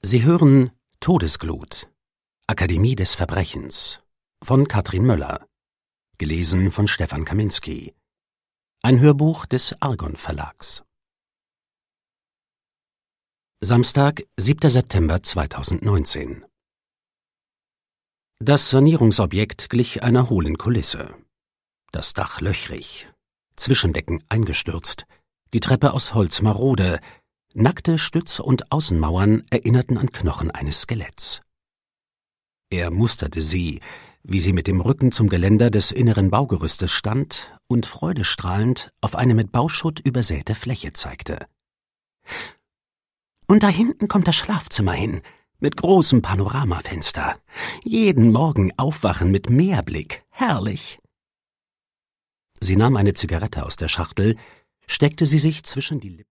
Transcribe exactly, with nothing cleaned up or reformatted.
Sie hören Todesglut, Akademie des Verbrechens von Katrin Möller, gelesen von Stefan Kaminski. Ein Hörbuch des Argon Verlags. Samstag, siebter September zweitausendneunzehn. Das Sanierungsobjekt glich einer hohlen Kulisse. Das Dach löchrig, Zwischendecken eingestürzt, die Treppe aus Holz marode, nackte Stütz- und Außenmauern erinnerten an Knochen eines Skeletts. Er musterte sie, wie sie mit dem Rücken zum Geländer des inneren Baugerüstes stand und freudestrahlend auf eine mit Bauschutt übersäte Fläche zeigte. »Und da hinten kommt das Schlafzimmer hin, mit großem Panoramafenster. Jeden Morgen aufwachen mit Meerblick. Herrlich!« Sie nahm eine Zigarette aus der Schachtel, steckte sie sich zwischen die Lippen